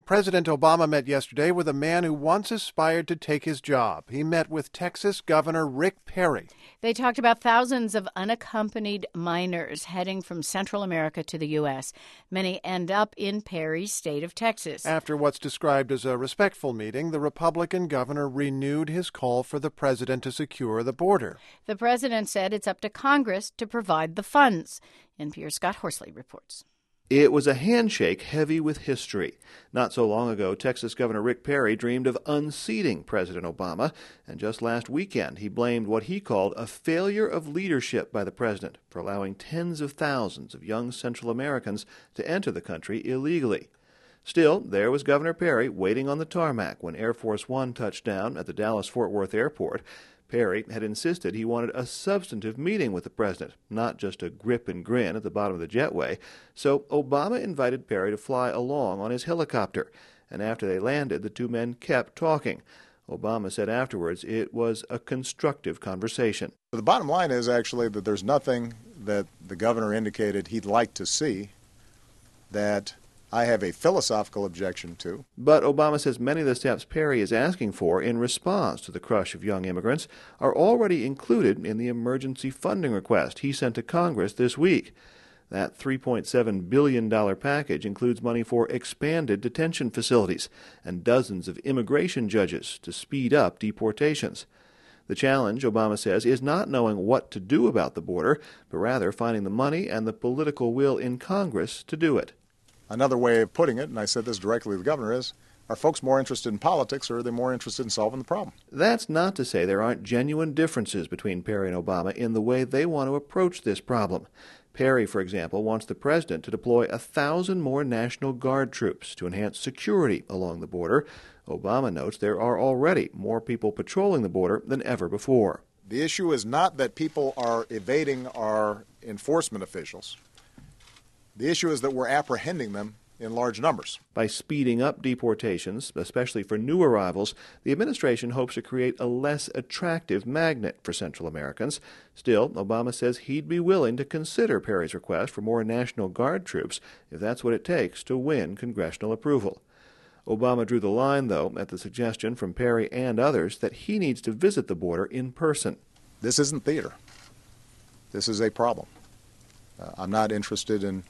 President Obama met yesterday with a man who once aspired to take his job. He met with Texas Governor Rick Perry. They talked about thousands of unaccompanied minors heading from Central America to the U.S. Many end up in Perry's state of Texas. After what's described as a respectful meeting, the Republican governor renewed his call for the president to secure the border. The president said it's up to Congress to provide the funds. NPR's Scott Horsley reports. It was a handshake heavy with history. Not so long ago, Texas Governor Rick Perry dreamed of unseating President Obama, and just last weekend he blamed what he called a failure of leadership by the president for allowing tens of thousands of young Central Americans to enter the country illegally. Still, there was Governor Perry waiting on the tarmac when Air Force One touched down at the Dallas-Fort Worth airport. Perry had insisted he wanted a substantive meeting with the president, not just a grip and grin at the bottom of the jetway. So Obama invited Perry to fly along on his helicopter, and after they landed, the two men kept talking. Obama said afterwards it was a constructive conversation. The bottom line is actually that there's nothing that the governor indicated he'd like to see that I have a philosophical objection to. But Obama says many of the steps Perry is asking for in response to the crush of young immigrants are already included in the emergency funding request he sent to Congress this week. That $3.7 billion package includes money for expanded detention facilities and dozens of immigration judges to speed up deportations. The challenge, Obama says, is not knowing what to do about the border, but rather finding the money and the political will in Congress to do it. Another way of putting it, and I said this directly to the governor, is, are folks more interested in politics or are they more interested in solving the problem? That's not to say there aren't genuine differences between Perry and Obama in the way they want to approach this problem. Perry, for example, wants the president to deploy 1,000 more National Guard troops to enhance security along the border. Obama notes there are already more people patrolling the border than ever before. The issue is not that people are evading our enforcement officials. The issue is that we're apprehending them in large numbers. By speeding up deportations, especially for new arrivals, the administration hopes to create a less attractive magnet for Central Americans. Still, Obama says he'd be willing to consider Perry's request for more National Guard troops if that's what it takes to win congressional approval. Obama drew the line, though, at the suggestion from Perry and others that he needs to visit the border in person. This isn't theater. This is a problem. I'm not interested in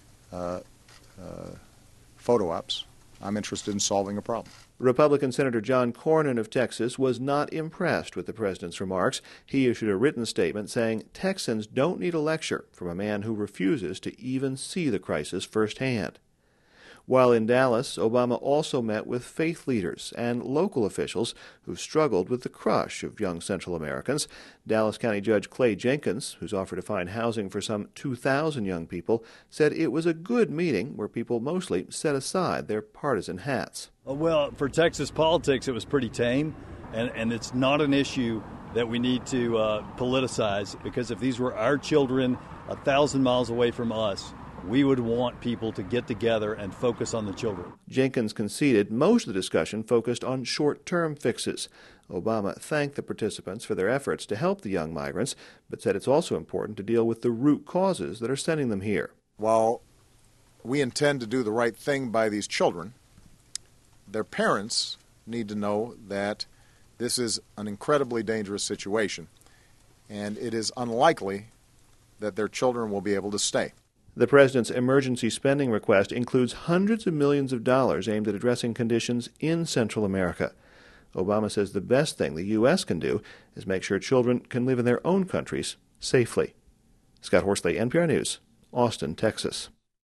photo ops. I'm interested in solving a problem. Republican Senator John Cornyn of Texas was not impressed with the president's remarks. He issued a written statement saying Texans don't need a lecture from a man who refuses to even see the crisis firsthand. While in Dallas, Obama also met with faith leaders and local officials who struggled with the crush of young Central Americans. Dallas County Judge Clay Jenkins, who's offered to find housing for some 2,000 young people, said it was a good meeting where people mostly set aside their partisan hats. Well, for Texas politics, it was pretty tame, and it's not an issue that we need to politicize, because if these were our children 1,000 miles away from us, we would want people to get together and focus on the children. Jenkins conceded most of the discussion focused on short-term fixes. Obama thanked the participants for their efforts to help the young migrants, but said it's also important to deal with the root causes that are sending them here. While we intend to do the right thing by these children, their parents need to know that this is an incredibly dangerous situation, and it is unlikely that their children will be able to stay. The president's emergency spending request includes hundreds of millions of dollars aimed at addressing conditions in Central America. Obama says the best thing the U.S. can do is make sure children can live in their own countries safely. Scott Horsley, NPR News, Austin, Texas.